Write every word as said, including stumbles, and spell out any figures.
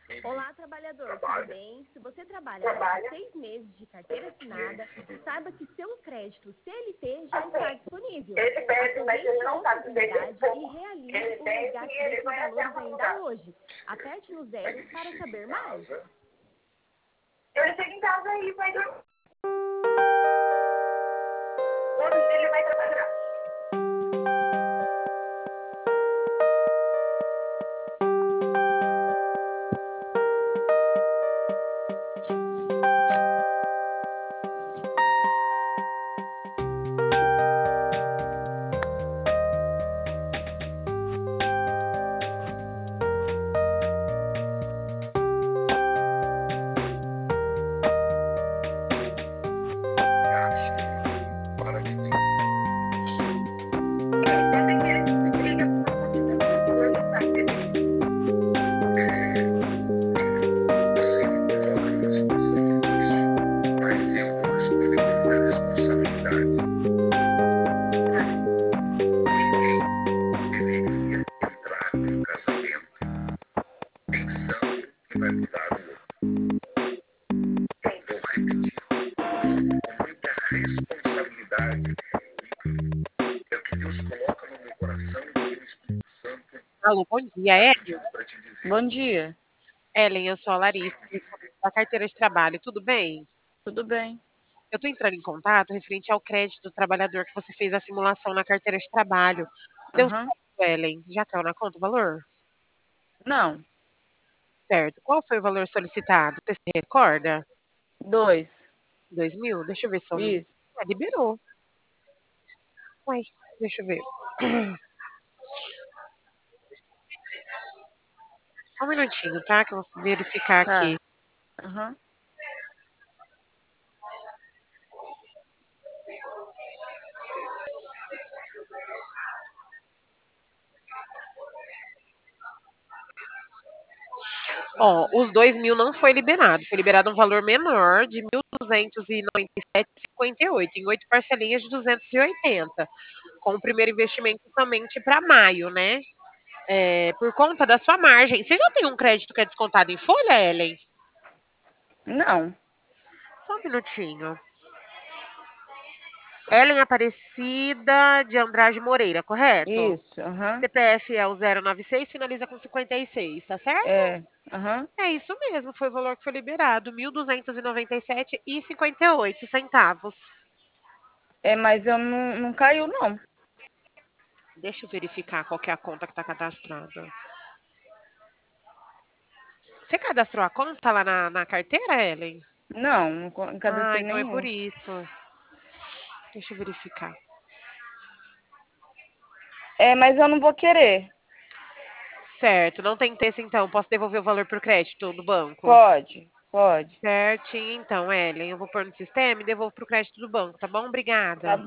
Olá, trabalhador, tudo bem? Se você trabalha há mais de seis meses de carteira assinada, saiba que seu crédito C L T já está disponível. Aproveite a oportunidade e realize o resgate desses valores ainda hoje. Aperte no zero para saber mais. Ele chega em casa e vai dormir. Outro dia ele vai trabalhar. Alô, bom dia, Ellen. Bom dia, Ellen, eu sou a Larissa, da carteira de trabalho, tudo bem? tudo bem? Eu estou entrando em contato referente ao crédito do trabalhador que você fez a simulação na carteira de trabalho. Deu Aham. certo, Ellen? Já caiu na conta o valor? Não, Certo. Qual foi o valor solicitado? Você se recorda? dois. Dois mil? Deixa eu ver se eu... Isso. Ah, liberou. Uai, deixa eu ver. Só um minutinho, tá? Que eu vou verificar aqui. Tá. Aham. Ó, os dois mil não foi liberado. Foi liberado um valor menor de mil duzentos e noventa e sete vírgula cinquenta e oito, em oito parcelinhas de duzentos e oitenta, com o primeiro investimento somente para maio, né? É, por conta da sua margem. Você já tem um crédito que é descontado em folha, Ellen? Não. Só um minutinho. Ellen Aparecida de Andrade Moreira, correto? Isso. Aham. C P F é o zero nove seis, finaliza com cinquenta e seis, tá certo? É. Aham. É isso mesmo, foi o valor que foi liberado, mil duzentos e noventa e sete e cinquenta e oito centavos. É, mas eu não, não caiu, não. Deixa eu verificar qual que é a conta que está cadastrada. Você cadastrou a conta lá na, na carteira, Ellen? Não, não co- não Ah, cadastrei então é por nenhum. isso. Deixa eu verificar. É, mas eu não vou querer. Certo, não tem texto então. Posso devolver o valor por crédito do banco? Pode, pode. Certinho, então, Ellen. Eu vou pôr no sistema e devolvo pro crédito do banco, tá bom? Tá Obrigada.